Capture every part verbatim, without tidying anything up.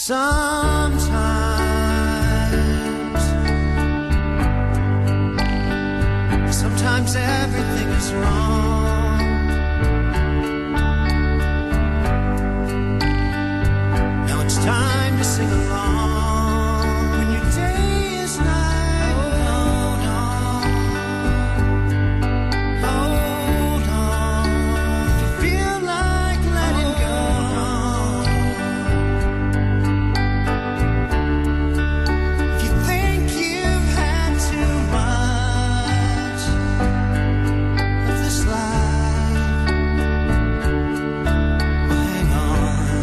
Sometimes, sometimes everything is wrong. Now it's time to sing along. When your day is night, hold on, hold on. If you feel like letting go, if you think you've had too much of this life, well, hang on.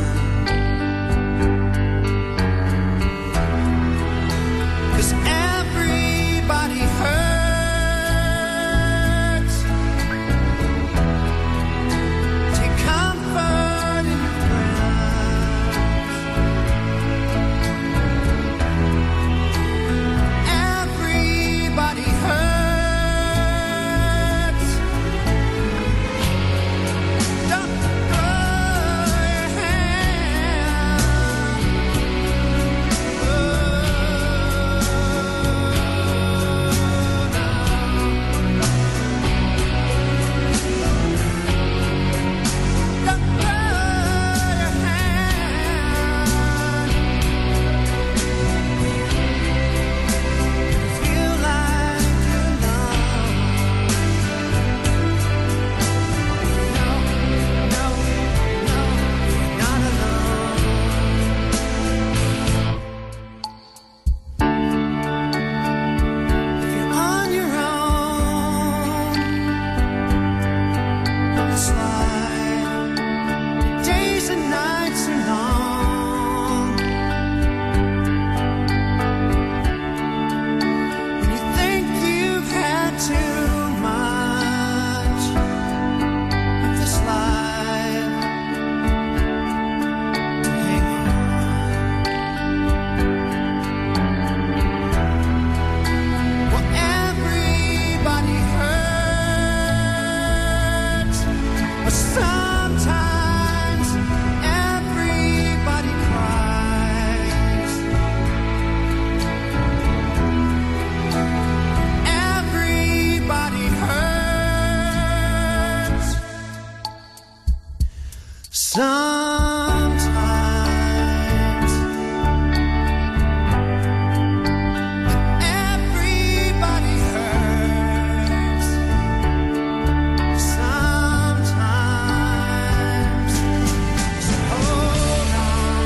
'Cause everybody hurts. Take comfort in your prayers. Everybody hurts. Don't throw your hand. Don't throw your hand. Feel like you're alone. No, no, no, you're not alone. If you're on your own on this life, your days and nights are long. When you think you've had too much of this life, hang on. Well, everybody hurts, but sometimes everybody cries. Everybody hurts. Sometimes everybody hurts. Sometimes. So hold on,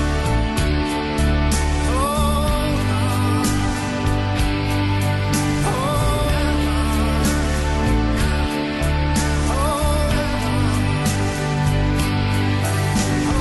hold on, hold on, hold on.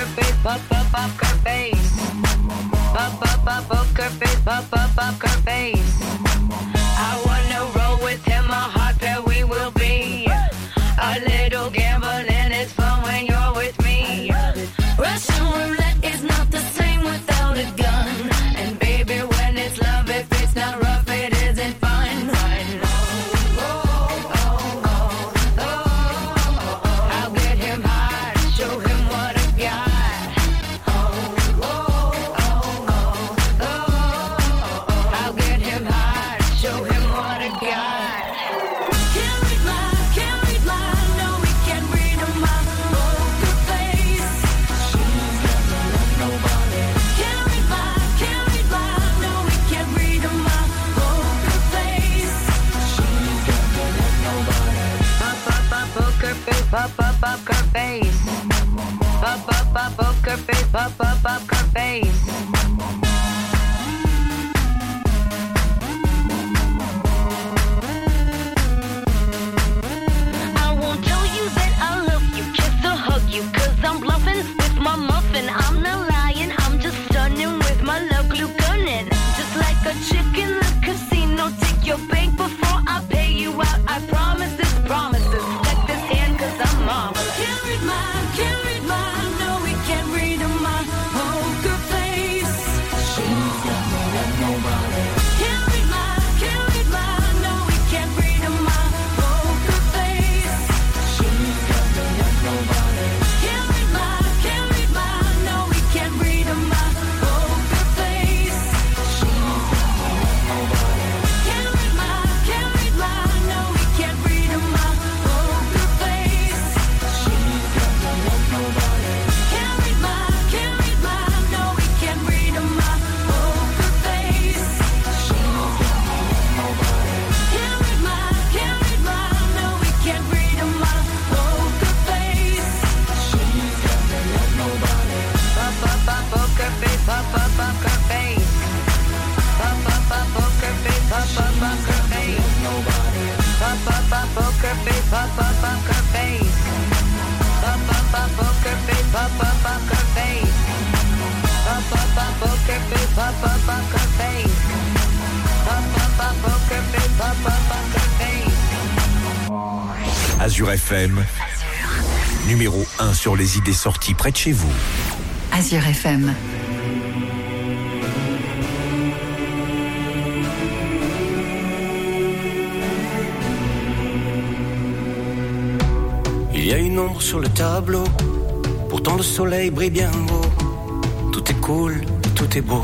poker face, pop up poker face. Pop up up poker face, pop up poker face. I wanna roll with him, a hot pair we will be. A little gambling is fun when you're with me. Russian roulette is not the same without a gun. And baby, when it's love, if it's not rough, it isn't fun. Fun. Oh, oh, oh, oh, oh. I'll get him high, show him what I got. Oh, oh, oh, oh, oh. I'll get him high, show him what I got. Can't read my, can't read my, no, we can't read my poker face. She's never loved nobody. Can't read my, can't read my, no, we can't read my poker face. She's never loved nobody. Pop up up poker face, pop up poker face. Pop up up poker face, pop up poker face. I won't tell you that I love you, kiss or hug you, cause I'm bluffing with my muffin. I'm not lying, I'm just stunning with my love glue gunning. Just like a chick in the casino, take your bank before I pay you out. I promise this, promises. Take this hand cause I'm marvelous. Can't read my, can't read my, no we can't read my poker face. She's never loved nobody. Can't read my, can't read my, no we can't read my poker face. She's never loved nobody. Can't read my, can't read my, no we can't read my poker face. She's never loved nobody. Can't read my, can't read my, no we can't read my poker face. She's never loved nobody. Can't read my, can't read my, no we can't read my poker face. She's never loved nobody. Can't read my, can't read my, no we can't read my poker face. She's never loved nobody. Pop up up poker face, pop up poker face. Pop up up poker face, pop up poker face. Nobody. Pop up up poker face, pop up poker face. Pop up up poker face, pop up poker face. Pop up up poker face, pop up poker face. Pop up up poker face, pop up poker face. Azure F M, numéro un sur les idées sorties près de chez vous. Azure F M. Il y a une ombre sur le tableau, pourtant le soleil brille bien haut. Tout est cool, tout est beau.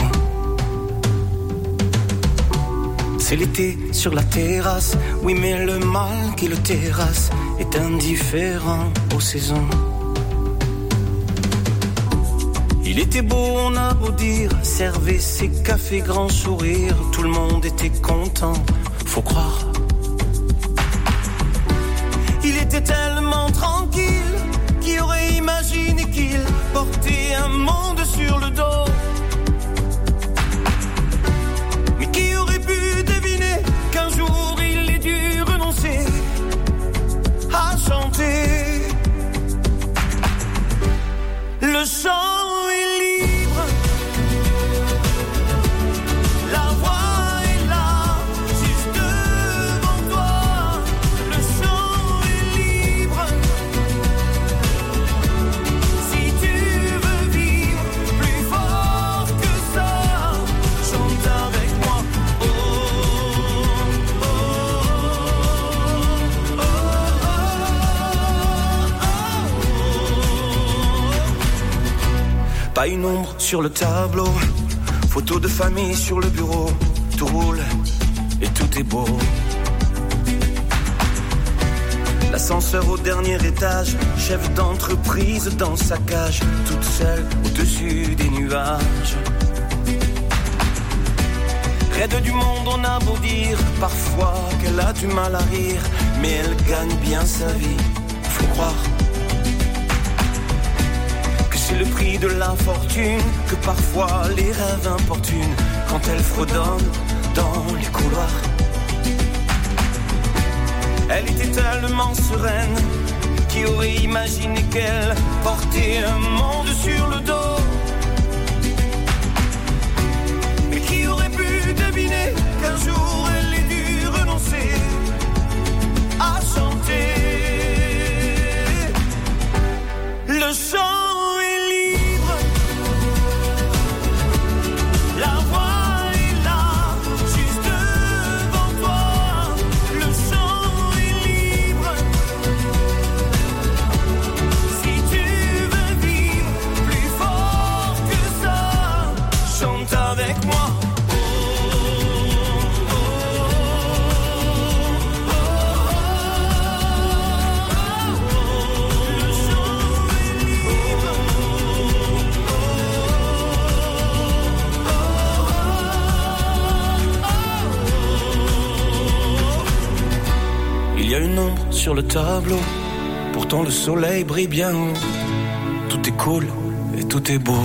C'est l'été sur la terrasse, oui mais le mal qui le terrasse est indifférent aux saisons. Il était beau, on a beau dire, servait ses cafés grand sourire, tout le monde était content, faut croire. Il était tellement tranquille, qui aurait imaginé qu'il portait un monde sur le dos. Mais qui aurait pu deviner qu'un jour il ait dû renoncer à chanter. Le chant est libre, la voix est là, juste devant toi. Le chant est libre, si tu veux vivre plus fort que ça, chante avec moi. Oh, oh, oh, oh, oh. Pas une ombre sur le tableau, photo de famille sur le bureau, tout roule et tout est beau. L'ascenseur au dernier étage, chef d'entreprise dans sa cage, toute seule au-dessus des nuages. Raide du monde, on a beau dire parfois qu'elle a du mal à rire, mais elle gagne bien sa vie, faut croire. C'est le prix de la fortune, que parfois les rêves importunent quand elle fredonne dans les couloirs. Elle était tellement sereine, qui aurait imaginé qu'elle portait un monde sur le Le chant est libre. La voix est là, juste devant toi. Le chant est libre. Si tu veux vivre plus fort que ça, chante avec moi. Il y a une ombre sur le tableau, pourtant le soleil brille bien haut. Tout est cool et tout est beau.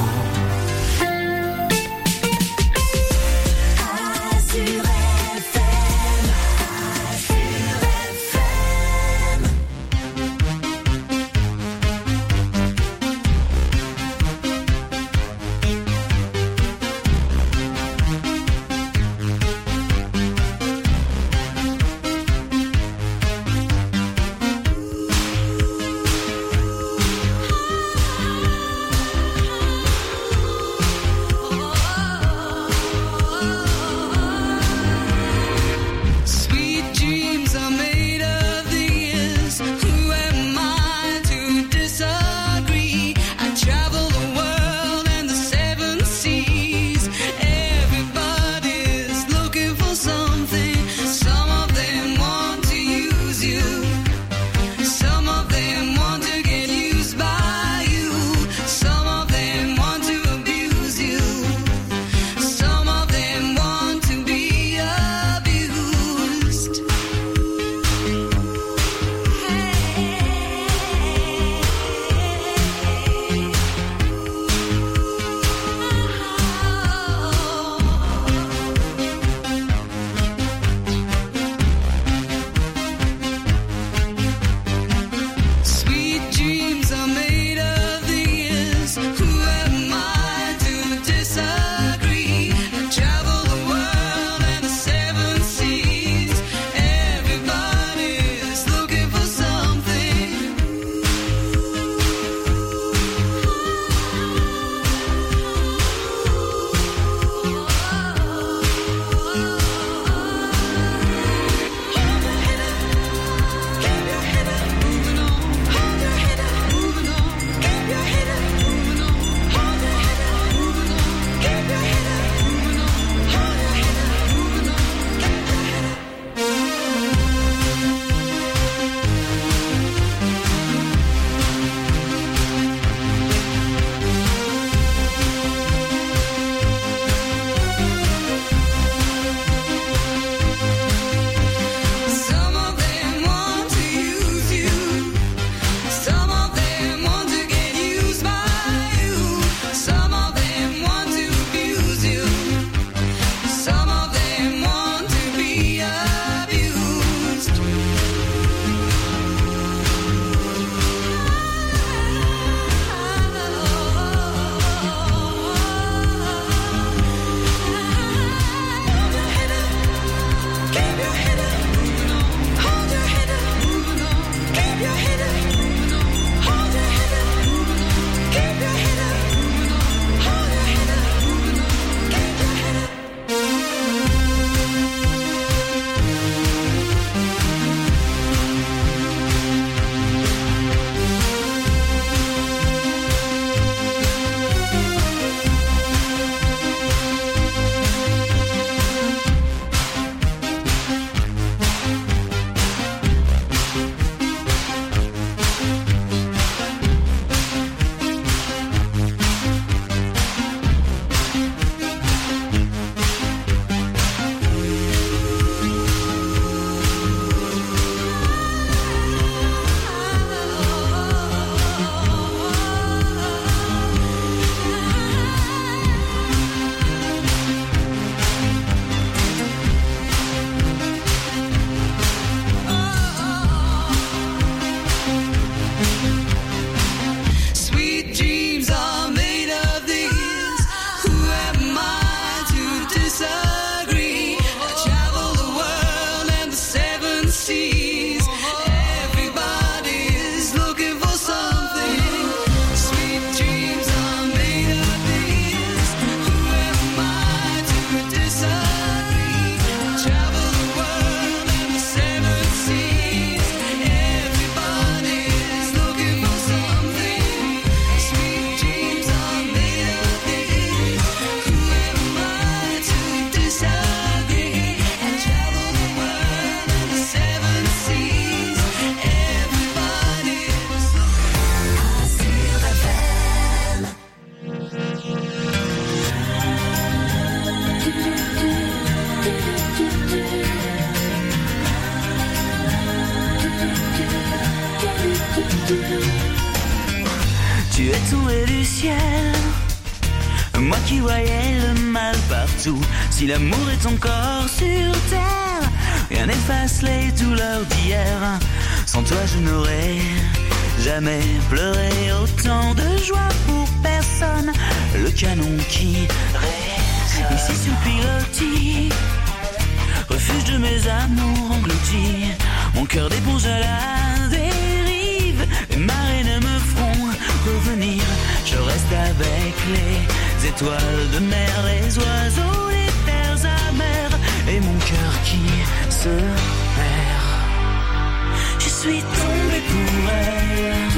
Tu es tombé du ciel, moi qui voyais le mal partout. Si l'amour est encore sur terre, rien n'efface les douleurs d'hier. Sans toi je n'aurais jamais pleuré autant de joie pour personne. Le canon qui résonne ici sur le pilotis, refuge de mes amours engloutis. Mon cœur d'éponge à la dérive, les marées ne me feront revenir. Je reste avec les étoiles de mer, les oiseaux, les terres amères, et mon cœur qui se perd. Je suis tombé pour elle,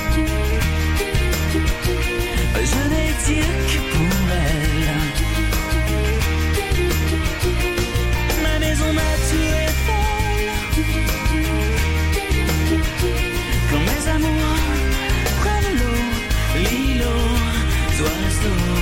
je n'ai dit que pour elle. Ma maison m'a tué folle, quand mes amours prennent l'eau, l'îlot, oiseaux.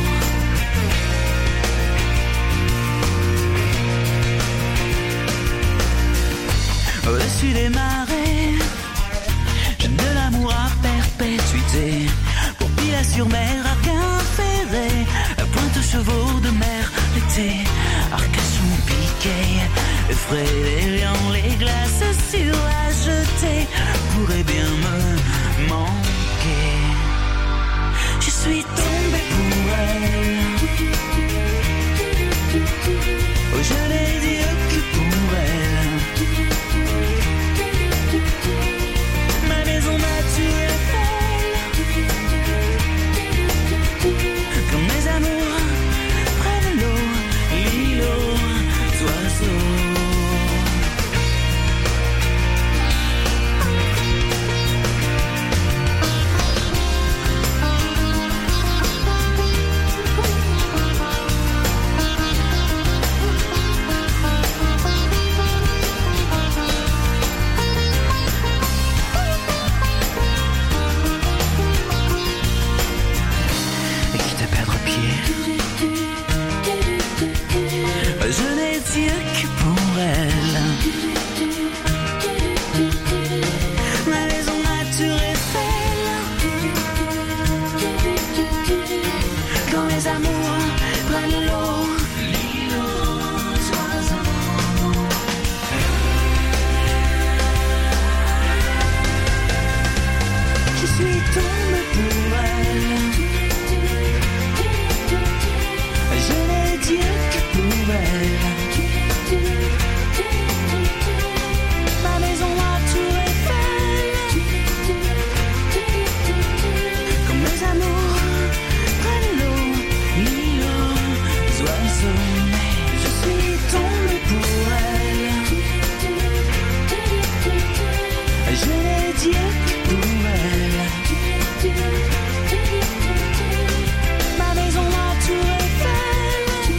Au-dessus des marées, j'ai de l'amour à perpétuité. Pour Pilat-sur-Mer, Arquin ferré, la pointe aux chevaux de mer, l'été, Arcachon piqué, effraie les lions, les glaces sur à jeter, pourraient bien me manquer. Je suis tombé pour elle, oh, je n'ai dit que pour elle. Ma maison m'a tué folle, quand mes amours prennent l'eau, l'îlot, oiseaux. Je n'ai dit que pour elle. Ma maison m'a tué folle, quand mes amours prennent l'eau, l'îlot, oiseaux. Je suis tombée pour elle, je n'ai dit que pour elle. Ma maison a tué folle, quand mes amours prennent l'eau, l'îlot, oiseaux. Je suis tombée pour elle, je n'ai dit que pour elle. Ma maison a tué folle,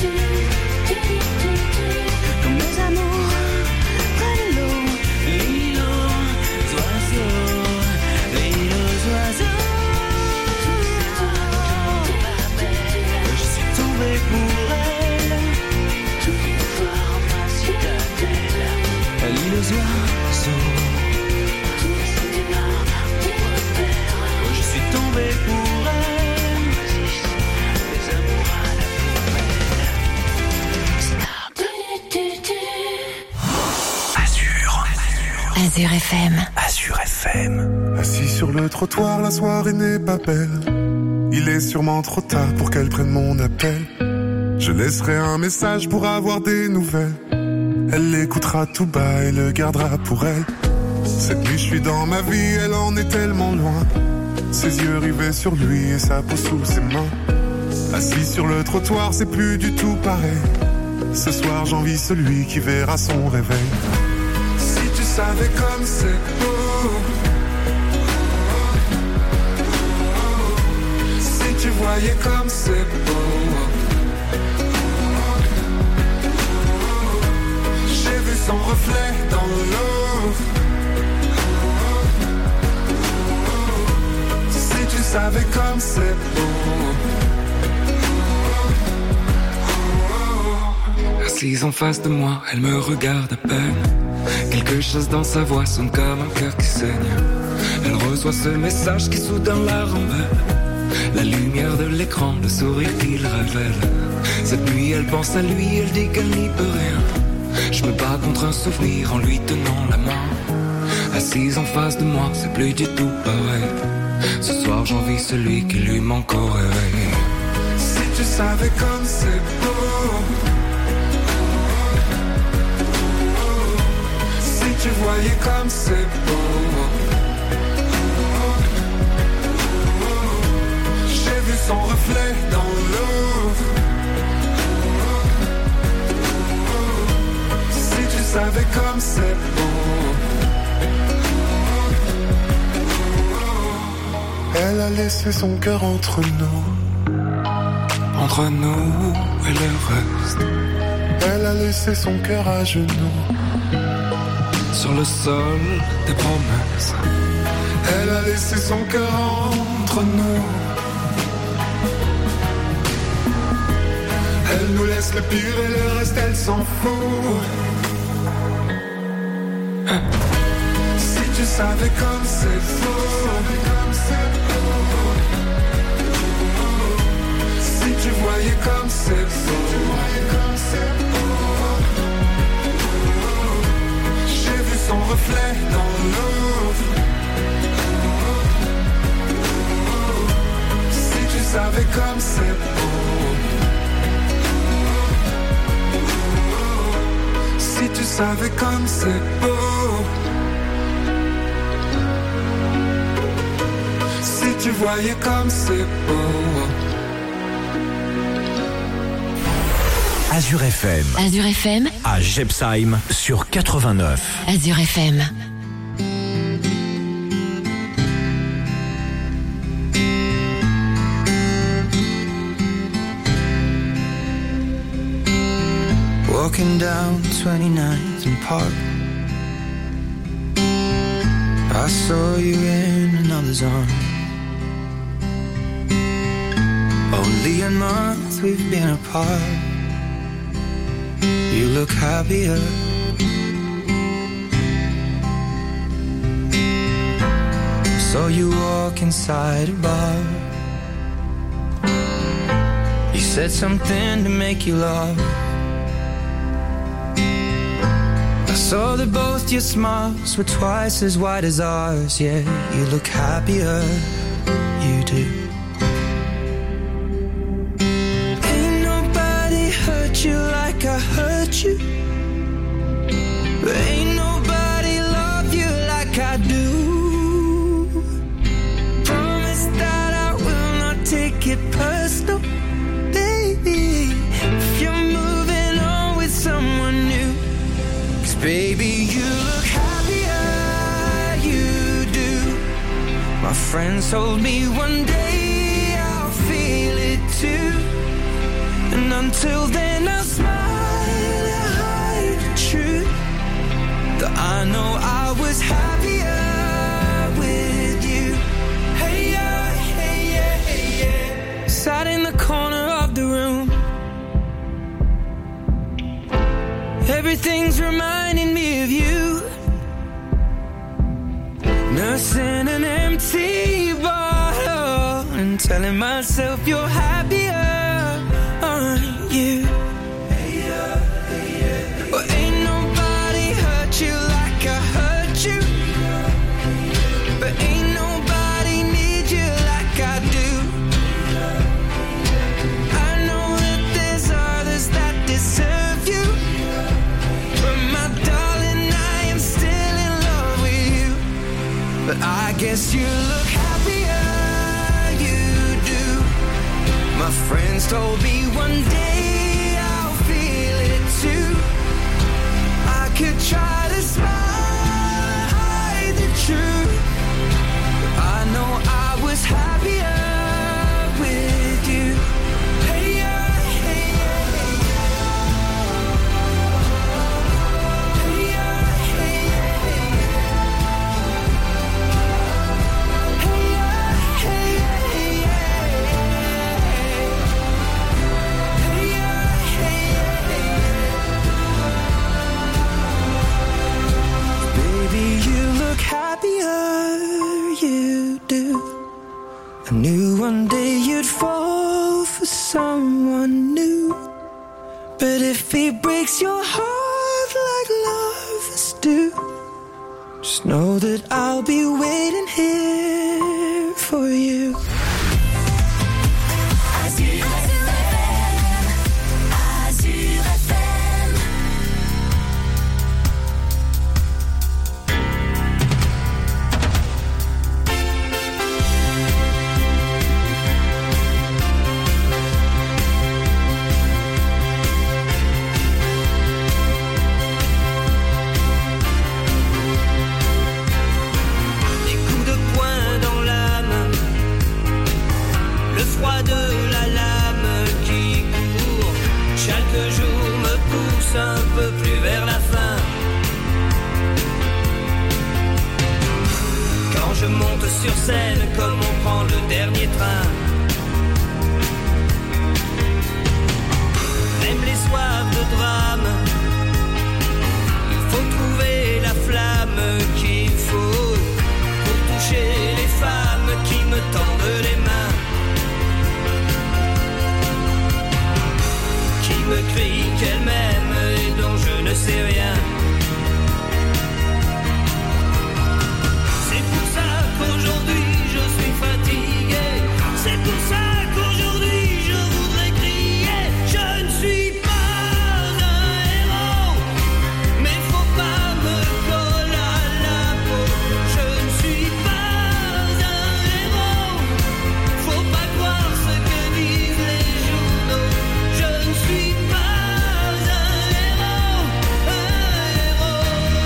quand mes amours prennent l'eau, l'îlot, oiseaux, l'îlot, oiseaux. Je suis tombé pour elle, je vais voir ma citadelle, l'île aux oiseaux. Je suis tombé pour elle, les amours à la poubelle. Azur. Azur F M. Azur F M. Assis sur le trottoir, la soirée n'est pas belle. Il est sûrement trop tard pour qu'elle prenne mon appel. Je laisserai un message pour avoir des nouvelles. Elle l'écoutera tout bas et le gardera pour elle. Cette nuit je suis dans ma vie, elle en est tellement loin. Ses yeux rivés sur lui et sa peau sous ses mains. Assis sur le trottoir, c'est plus du tout pareil. Ce soir j'envie celui qui verra son réveil. Si tu savais comme c'est beau, si tu voyais comme c'est beau. J'ai vu son reflet dans l'eau. Si tu savais comme c'est beau. Assise en face de moi, elle me regarde à peine. Quelque chose dans sa voix sonne comme un cœur qui saigne. Elle reçoit ce message qui soudain la rembelle. La lumière de l'écran, le sourire qu'il révèle. Cette nuit elle pense à lui, elle dit qu'elle n'y peut rien. Je me bats contre un souvenir en lui tenant la main. Assise en face de moi, c'est plus du tout pareil. Ce soir j'envie celui qui lui manque au réveil. Si tu savais comme c'est beau, si tu voyais comme c'est beau, j'ai vu son reflet dans l'eau. Si tu savais comme c'est beau. Elle a laissé son cœur entre nous, entre nous et le reste. Elle a laissé son cœur à genoux, sur le sol des promesses. Elle a laissé son cœur entre nous. Elle nous laisse le pire et le reste elle s'en fout. Si tu savais comme c'est faux, si tu voyais comme c'est beau, j'ai vu son reflet dans l'eau. Si tu savais comme c'est beau, si tu savais comme c'est beau, si tu voyais comme c'est beau. Azure F M. Azure F M. À Jebsheim sur quatre-vingt-neuf. Azure F M. Walking down twenty-ninth and Park, I saw you in another's arms. Only a month we've been apart. You look happier. Saw you walk inside a bar. You said something to make you laugh. I saw that both your smiles were twice as wide as ours. Yeah, you look happier, you do. Ain't nobody hurt you like I hurt you. Ain't nobody love you like I do. Promise that I will not take it personal, baby, if you're moving on with someone new. 'Cause baby, you look happier, you do. My friends told me one day I'll feel it too. And until then I'll smile and hide the truth, that I know I was happier with you. Hey yeah, hey yeah, hey yeah. Sat in the corner of the room, everything's reminding me of you. Nursing an empty bottle and telling myself you're happier, aren't you? Well, ain't nobody hurt you like I hurt you, but ain't nobody need you like I do. I know that there's others that deserve you, but my darling, I am still in love with you. But I guess you look happier, you do. My friends told me one day I'll feel it too. I could try to smile, hide the truth, but I know I was happier with you. Hey yeah, hey yeah, hey yeah. Hey yeah, hey yeah, hey yeah. Hey yeah, hey yeah, hey yeah. Hey yeah, hey yeah, hey yeah. I knew one day you'd fall for someone new. But if he breaks your heart like lovers do, just know that I'll be waiting here for you. Azure F M, Azure F M. Des coups de poing dans l'âme, le froid de la lame qui court, chaque jour me pousse un peu plus vers la fin. Quand je monte sur scène comme on prend le dernier train, même les soirs de drame, il faut trouver la flamme qu'il faut pour toucher les femmes qui me tendent les mains, qui me crient qu'elles m'aiment et dont je ne sais rien. C'est pour ça qu'aujourd'hui je suis fatigué. C'est pour ça qu'aujourd'hui je voudrais crier. Je ne suis pas un héros, mais faut pas me coller à la peau. Je ne suis pas un héros, faut pas croire ce que disent les journaux. Je ne suis pas un héros, un héros.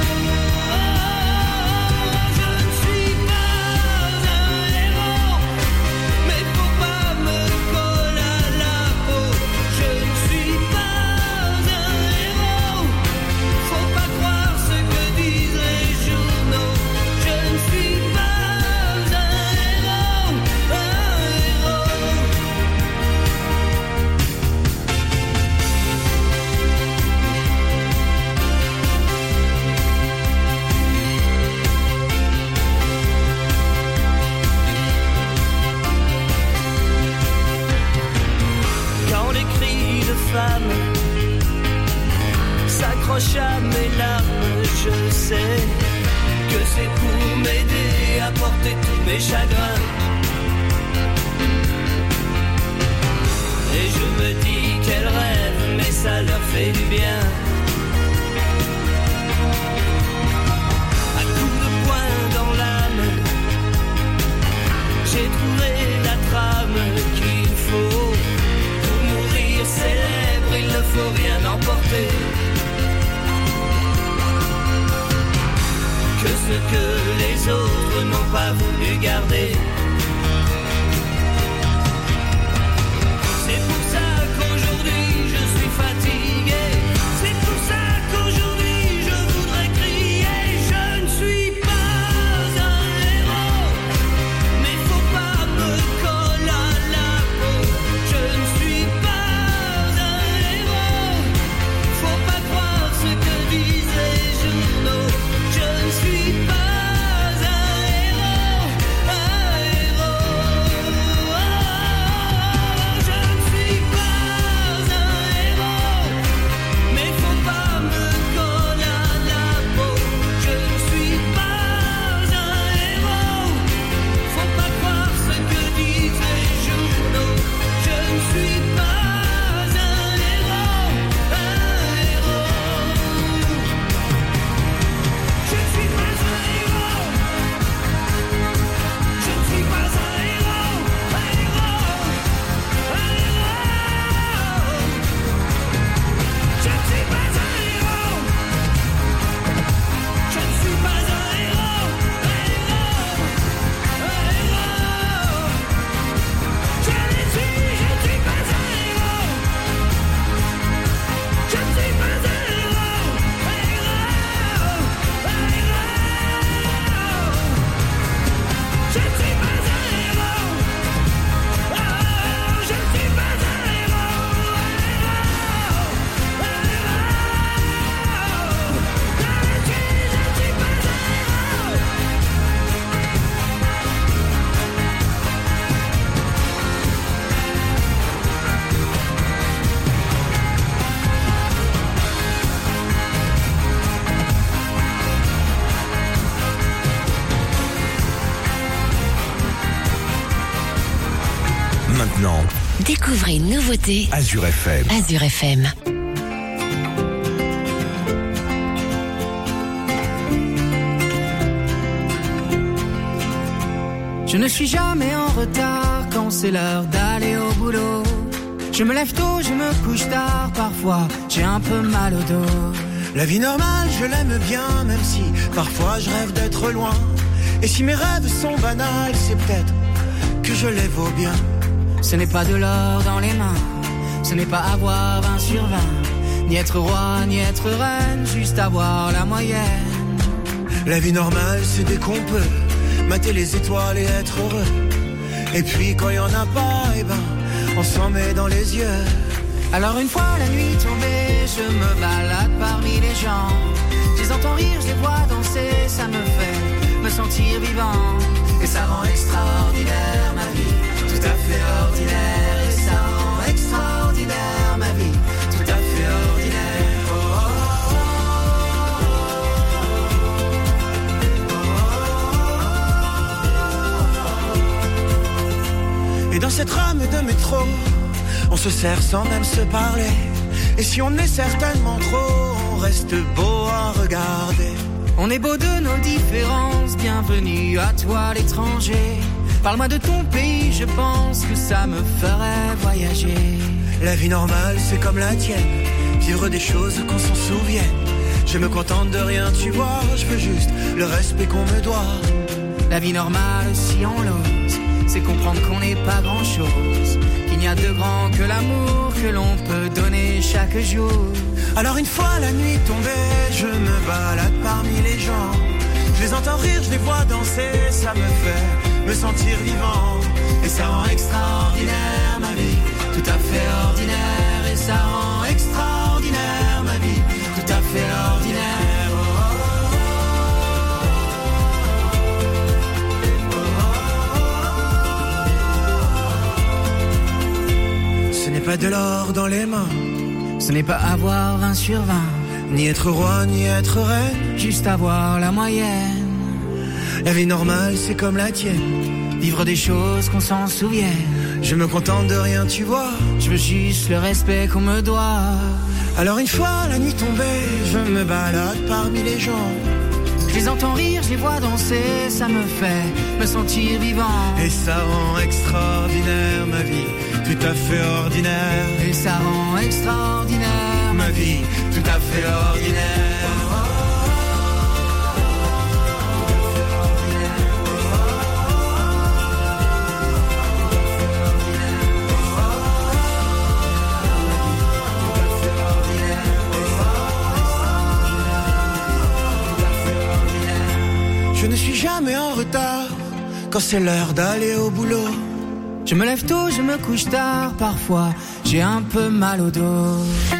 Je ne suis pas un héros, mais faut pas me coller à la peau. Je ne suis pas un héros, faut pas croire ce que disent les journaux. Je ne suis pas un héros, un héros. Quand les cris de femmes s'accrochent à mes larmes, je sais que c'est pour m'aider à porter tous mes chagrins. Et je me dis qu'elles rêvent, mais ça leur fait du bien. Un coup de poing dans l'âme, j'ai trouvé la trame qu'il faut. Pour mourir célèbre, il ne faut rien emporter. Que ce que les autres n'ont pas voulu garder. C'est pour ça qu'aujourd'hui je suis fatigué. C'est pour ça qu'aujourd'hui je voudrais crier. Je ne suis pas un héros, mais faut pas me coller à la peau. Je ne suis pas un héros, faut pas croire ce que disent les journaux. Je ne suis pas un héros, un maintenant, Découvrez une nouveauté Azure F M. Azure F M. Je ne suis jamais en retard quand c'est l'heure d'aller au boulot. Je me lève tôt, je me couche tard, parfois j'ai un peu mal au dos. La vie normale, je l'aime bien, même si parfois je rêve d'être loin. Et si mes rêves sont banals, c'est peut-être que je les vaux bien. Ce n'est pas de l'or dans les mains, ce n'est pas avoir vingt sur vingt, ni être roi, ni être reine, juste avoir la moyenne. La vie normale, c'est dès qu'on peut mater les étoiles et être heureux. Et puis quand il y en a pas, eh ben, on s'en met dans les yeux. Alors une fois la nuit tombée, je me balade parmi les gens. Je les entends rire, je les vois danser, ça me fait me sentir vivant. Et ça rend extraordinaire ma vie, tout à fait ordinaire. Et ça rend extraordinaire ma vie, tout à fait ordinaire. Oh, oh, oh, oh, oh. Et dans cette rame de métro, on se sert sans même se parler. Et si on est certainement trop, on reste beau à regarder. On est beau de nos différences, bienvenue à toi l'étranger. Parle-moi de ton pays, je pense que ça me ferait voyager. La vie normale, c'est comme la tienne, vivre des choses qu'on s'en souvienne. Je me contente de rien, tu vois, je veux juste le respect qu'on me doit. La vie normale, si on l'ose, c'est comprendre qu'on n'est pas grand-chose, qu'il n'y a de grand que l'amour que l'on peut donner chaque jour. Alors une fois la nuit tombée, je me balade parmi les gens. Je les entends rire, je les vois danser, ça me fait me sentir vivant. Et ça rend extraordinaire ma vie, tout à fait ordinaire. Et ça rend extraordinaire ma vie, tout à fait ordinaire. Oh, oh, oh, oh. Ce n'est pas de l'or dans les mains, ce n'est pas avoir vingt sur vingt, ni être roi, ni être reine, juste avoir la moyenne. La vie normale, c'est comme la tienne, vivre des choses qu'on s'en souvienne. Je me contente de rien, tu vois, je veux juste le respect qu'on me doit. Alors une fois la nuit tombée, je me balade parmi les gens. Je les entends rire, je les vois danser, ça me fait me sentir vivant. Et ça rend extraordinaire ma vie, tout à fait ordinaire. Et ça rend extraordinaire ma vie, tout à fait ordinaire. Je ne suis jamais en retard quand c'est l'heure d'aller au boulot. Je me lève tôt, je me couche tard, parfois j'ai un peu mal au dos.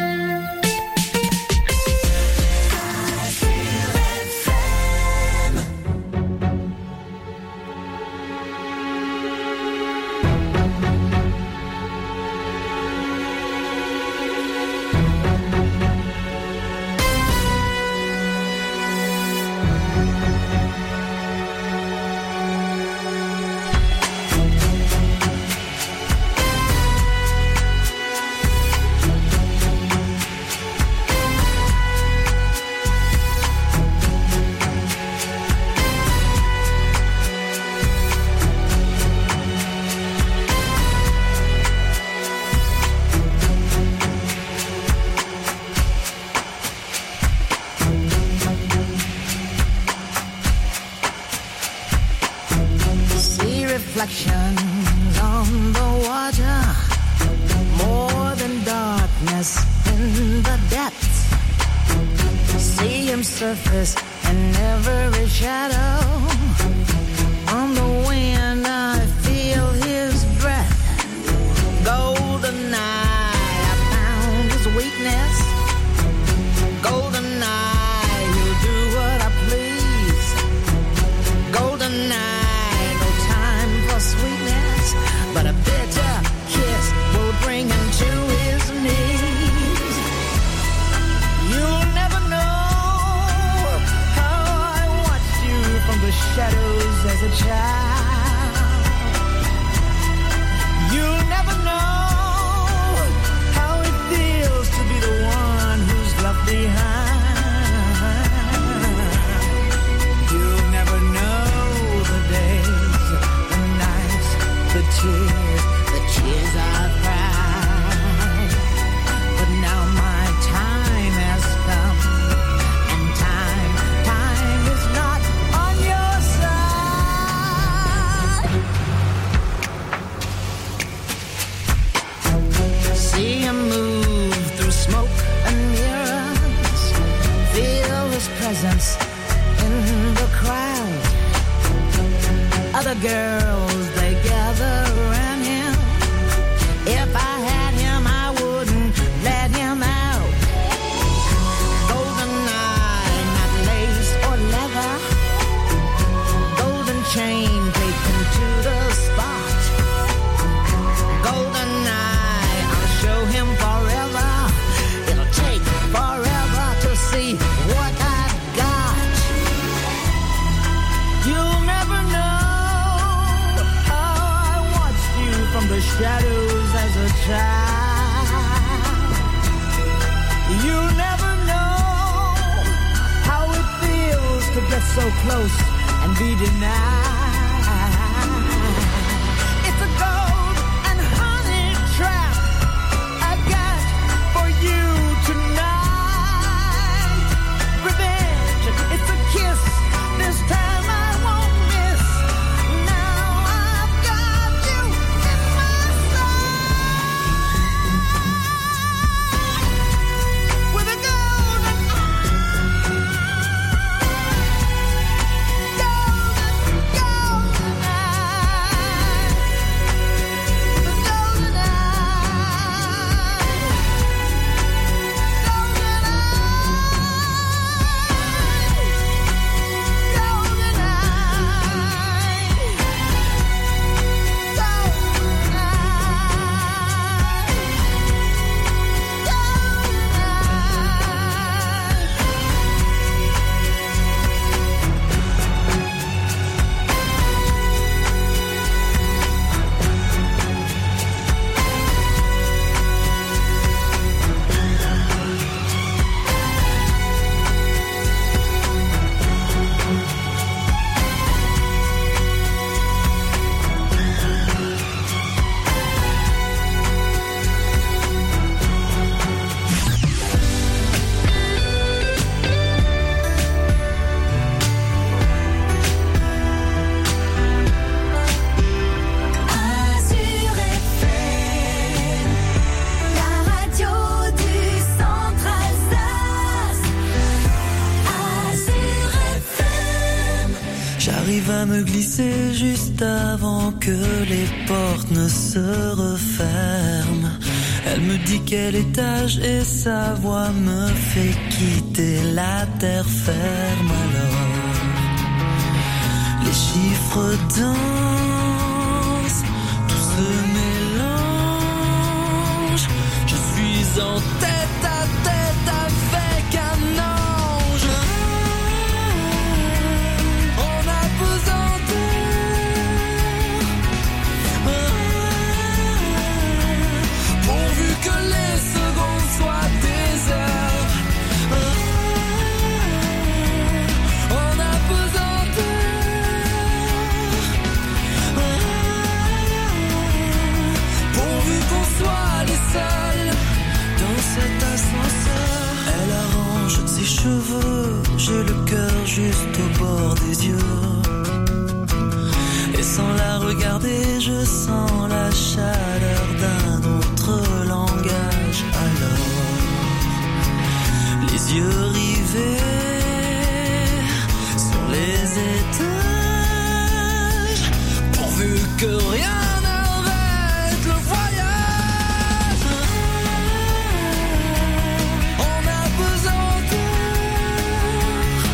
reflections on the water, more than darkness in the depths. See him surface in every shadow. On the wind I feel his breath. Golden eye, I found his weakness. Golden eye, he'll do what I please. Golden eye, no time for sweetness, but a bitter kiss will bring him to his knees. You'll never know how I watched you from the shadows as a child. You'll never tears, the tears I've cried. But now my time has come, and time, time is not on your side. See him move through smoke and mirrors, feel his presence in the crowd. Other girls, they gather around him. If I had him, I wouldn't let him out. Golden eye, not lace or leather. Golden chain taken to the spot. Golden eye, I'll show him forever. It'll take forever to see what I've got. You'll never know from the shadows as a child. You never know how it feels to get so close and be denied. It's a gold and honey trap I've got for you tonight. Revenge, it's a kiss, this time I won't miss. Me glisser juste avant que les portes ne se referment. Elle me dit quel étage et sa voix me fait quitter la terre ferme. Alors les chiffres dansent, tout se mélange. Je suis en tête à tête avec un ange. On a besoin que les secondes soient des heures. On a besoin d'heures. Pourvu qu'on soit les seuls dans cet ascenseur. Elle arrange ses cheveux, j'ai le cœur juste au bord des yeux. Et sans la regarder, je sens la chaleur d'un autre langage. Alors, les yeux rivés sur les étages, pourvu que rien n'arrête le voyage. On a besoin d'heures,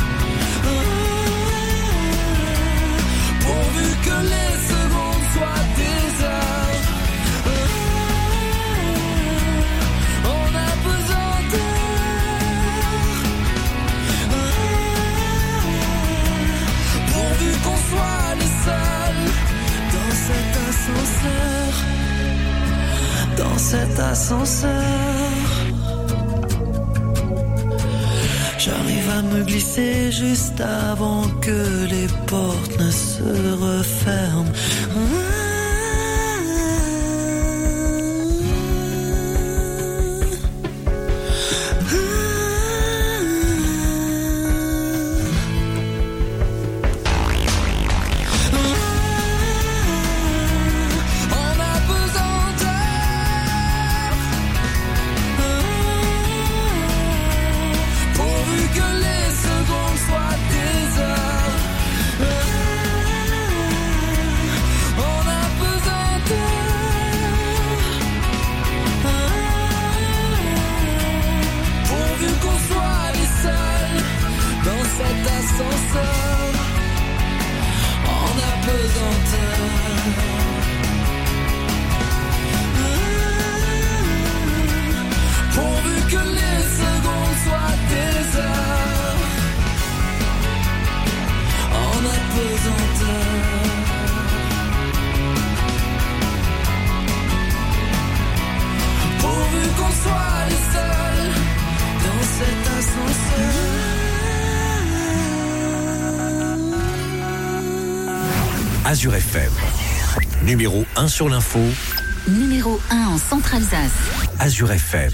pourvu que les secondes soient des heures. On a besoin d'heures, pourvu qu'on soit les seuls dans cet ascenseur, dans cet ascenseur. J'arrive à me glisser juste avant que les portes ne se referment. Ah, Azure F M. Numéro un sur l'info, Numéro un en Centre-Alsace. Azure F M.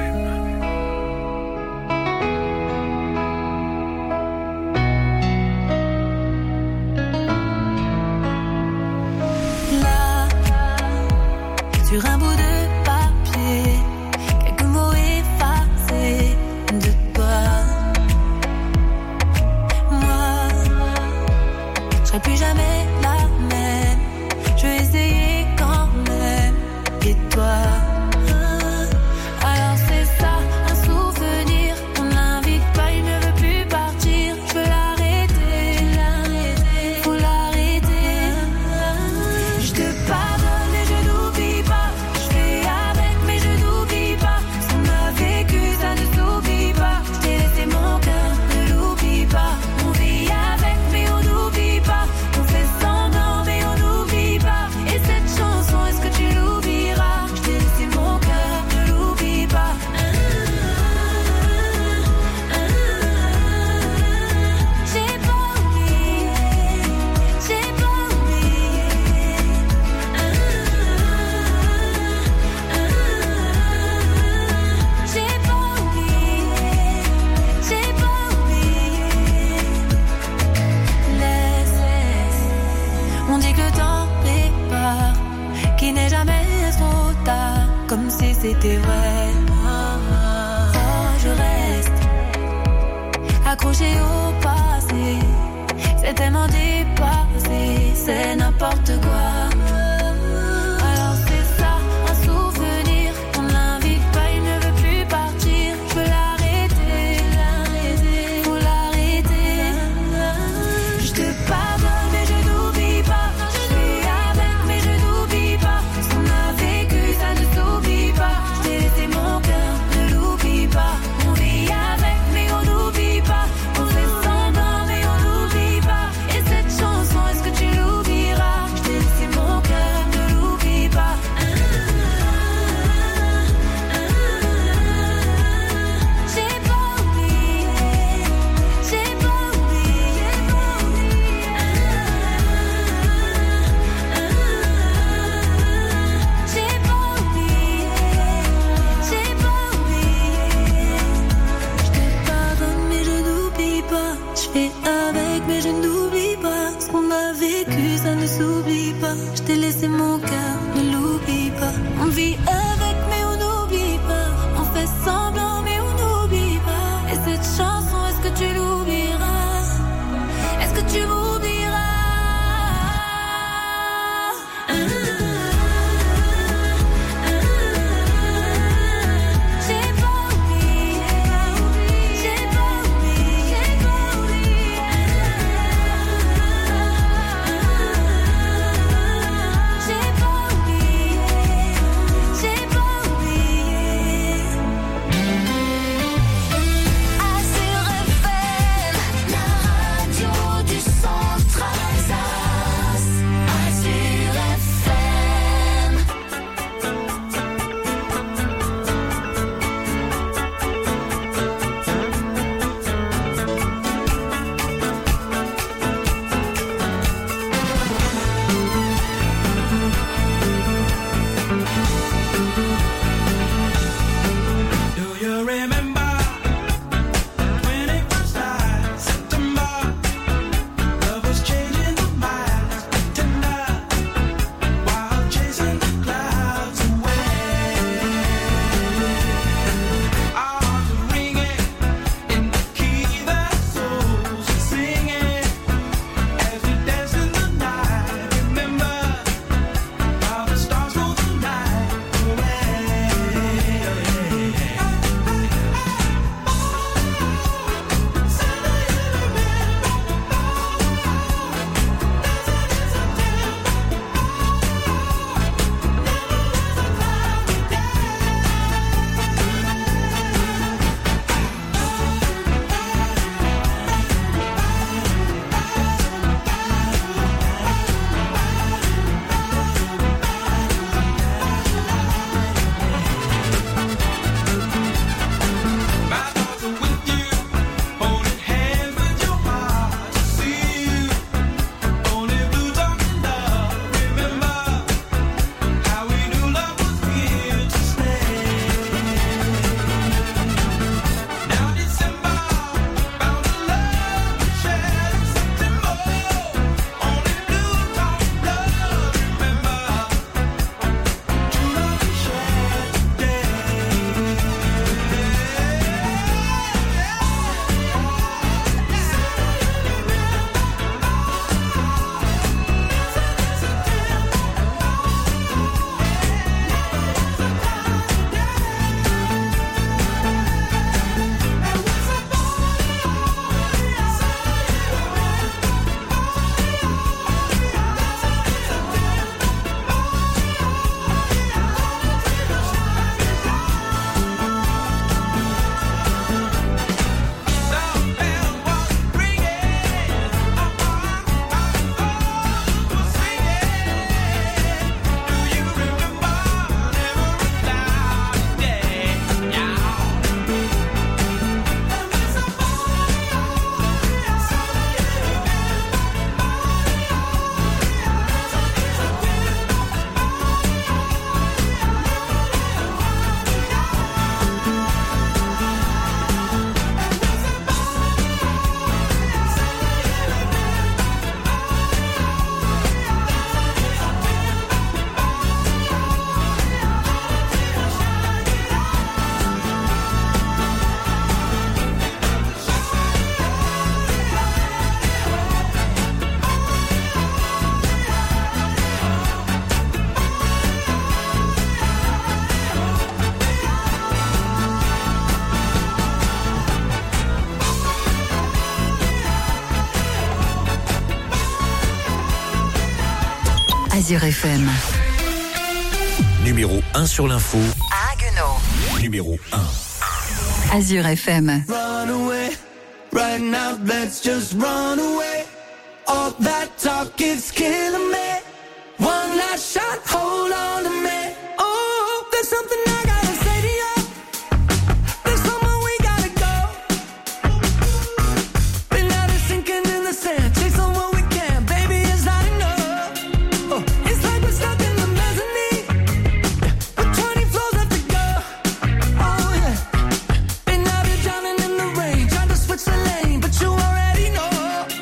Là, sur un bout de papier, quelques mots effacés de toi. Moi, je serai plus jamais la même. Je vais essayer quand même. Et toi? Alors c'est ça, un souvenir. On l'invite pas, il ne veut plus partir. Je veux l'arrêter, l'arrêter, faut l'arrêter. Je te pardonne et je n'oublie pas. Je fais avec mais je n'oublie pas. Ce qu'on a vécu, ça ne s'oublie pas. Je t'ai laissé mon cœur, ne l'oublie pas. On vit avec mais on n'oublie pas. On fait semblant mais on n'oublie pas. Et cette chanson, est-ce que tu l'oublieras? Je t'ai laissé mon cœur, ne l'oublie pas. J'ai pas oublié, j'ai pas oublié. J'ai pas oublié, j'ai pas oublié. Laisse, laisse. On dit que le temps répare, qu'il n'est jamais trop tard, comme si c'était vrai. Oh, je reste accroché au passé, c'est tellement dépassé, c'est n'importe quoi. Alors c'est ça, un souvenir. On l'invite pas, il ne veut plus partir. Je veux l'arrêter, l'arrêter, faut l'arrêter. Je te pardonne et je n'oublie pas. Je suis avec mais je n'oublie pas. Ce qu'on a vécu, ça ne s'oublie pas. Je t'ai laissé mon cœur, ne l'oublie pas. On vit avec mais on n'oublie pas. On fait semblant mais on n'oublie pas. Et cette chanson, est-ce que tu l'oublieras? Je t'ai laissé mon cœur, ne l'oublie pas. J'ai pas oublié, j'ai pas oublié. J'ai pas oublié, j'ai pas oublié. Je te pardonne mais je n'oublie pas. Je fais avec mais je n'oublie pas. Ce qu'on a vécu, ça ne s'oublie pas. Je t'ai laissé mon cœur, ne l'oublie pas. On vit avec mais on n'oublie pas. On fait semblant mais on n'oublie pas. Et cette chanson, est-ce que tu l'oublieras? Est-ce que tu m'oublieras? J'ai pas oublié, j'ai pas oublié, j'ai pas oublié. J'ai pas oublié, j'ai Azure F M. Numéro un sur l'info. À Haguenau. Numéro un. Azure F M. Run away, right now, let's just run away. All that talk is killing me. One last shot, hold on to me. Oh, there's something I gotta say to you. There's somewhere we gotta go. Been out of sinking in the sand, chasing what we can, baby, it's not enough. Oh, it's like we're stuck in the mezzanine, with twenty floors left to go. Oh yeah, been out here drowning in the rain, trying to switch the lane, but you already know.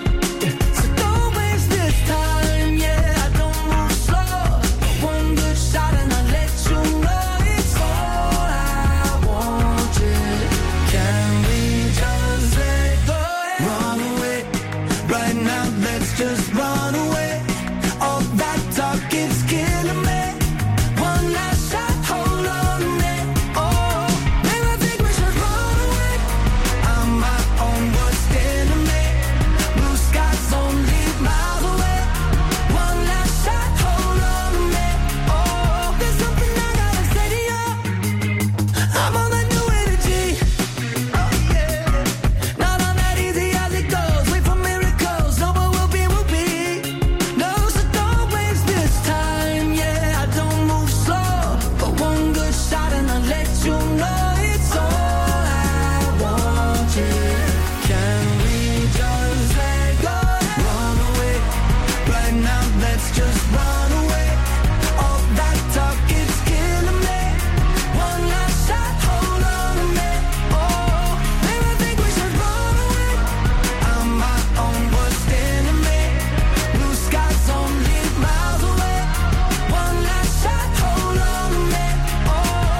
So don't waste this time, yeah. I don't move slow. One good shot and I'll let you know it's all I wanted. Can we just let go? Run away, right now, let's just run away. All that talk is killing me. One last shot, hold on to me. Oh, maybe I think we should run away. I'm my own worst enemy. Blue skies only miles away. One last shot, hold on to me. Oh, there's something I gotta say to you. I'm on that new energy. Oh yeah, not on that easy as it goes. Wait for miracles, know what will be, will be. No, so don't waste this time. Yeah, I don't move slow, but one good shot and I'll let you know it's all I wanted. Can we just let go? Run away, right now, let's just run away. All that talk is killing me. One last shot, hold on to me. Oh, maybe I think we should run away. I'm my own worst enemy. Blue skies only miles away. One last shot, hold on to me. Oh,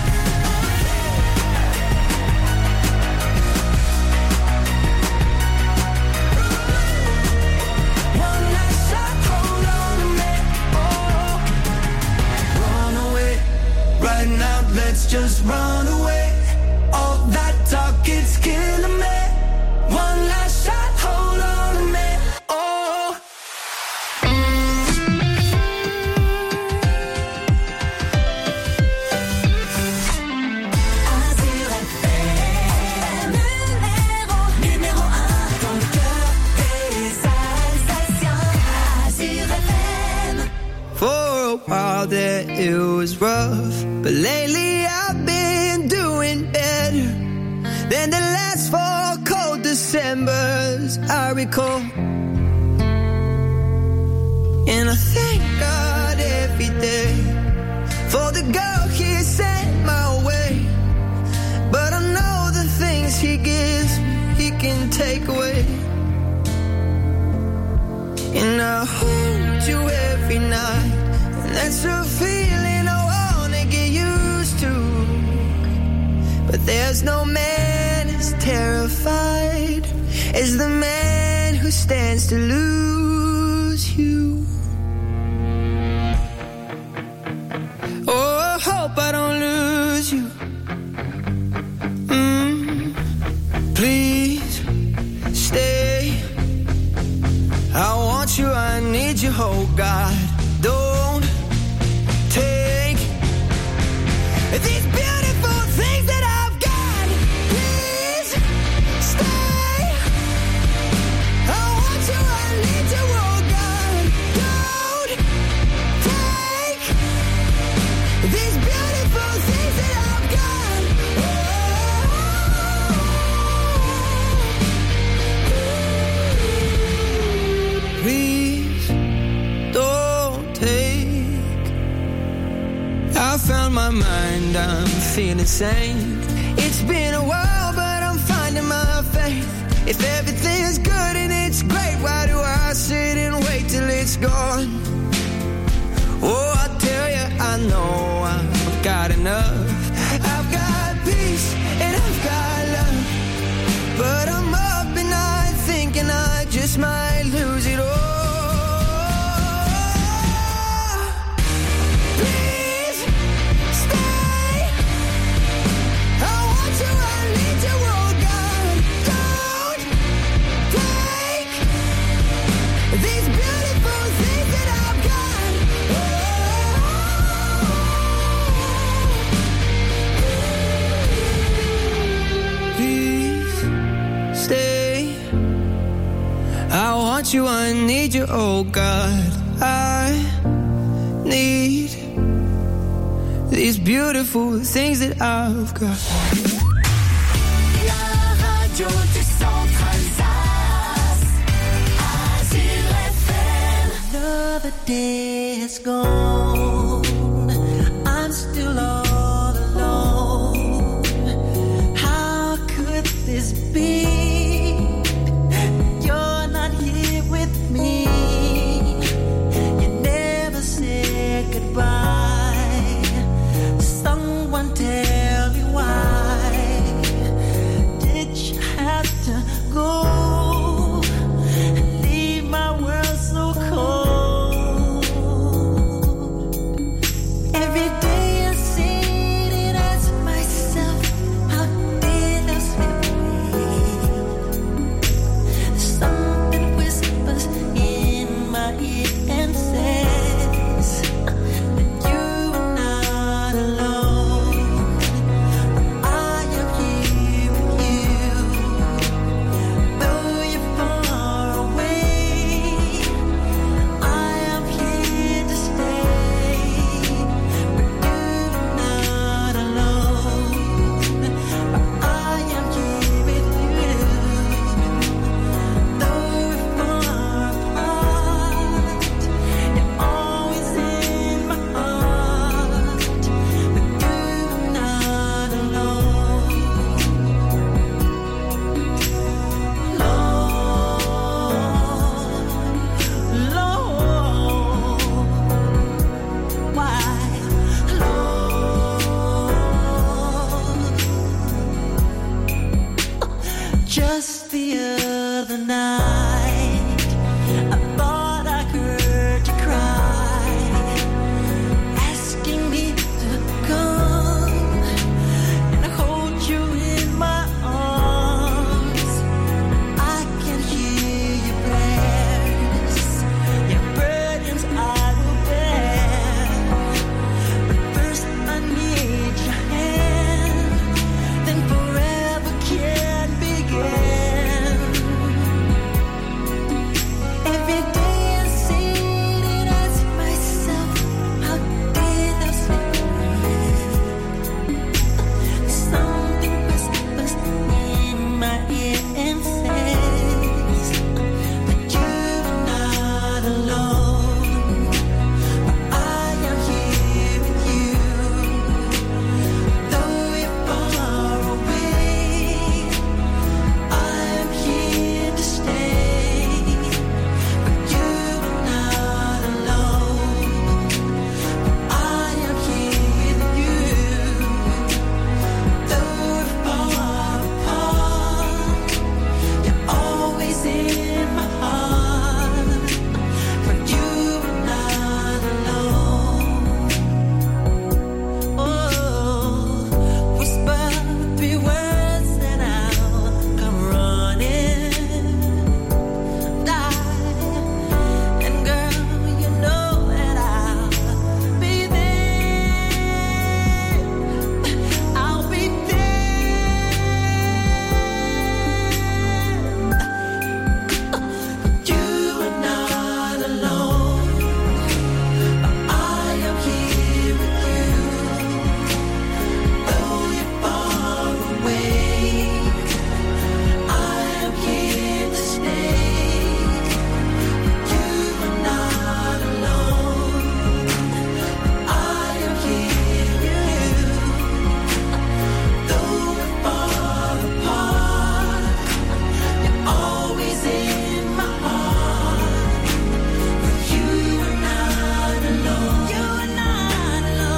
one last shot, hold on to me. Oh, run away, right now, let's just run away. All that talk, it's killing me. One last shot, hold on to me. Oh. Azure F M, numéro un dans le cœur des Alsaciens. Azure F M. For a while there it was rough, but lately I've been doing better than the last four cold Decembers I recall. And I thank God every day for the girl He sent my way. But I know the things He gives me, He can take away. And I hold you every night, and that's a feeling I wanna get used to. But there's no man as terrified as the man who stands to lose you. Oh, I hope I don't lose you. Mm, please stay. I want you, I need you, oh God. Don't take these beautiful things that I've got. Please stay. I want you, I need you, oh God. Don't take these beautiful things that I've got. Oh. Please don't take. I found my mind, I'm feeling sane. It's been a while, but I'm finding my faith. If everything is good and it's great, why do I sit and wait till it's gone? Oh, I tell you, I know I've got enough. I've got peace and I've got love, but I'm up at night thinking I just might lose it all. Please stay. I want you, I need you, oh God. Don't take these beautiful things. want you, I need you, oh God. I need these beautiful things that I've got. La radio du centre Alsace, Azure F M. Another day is gone.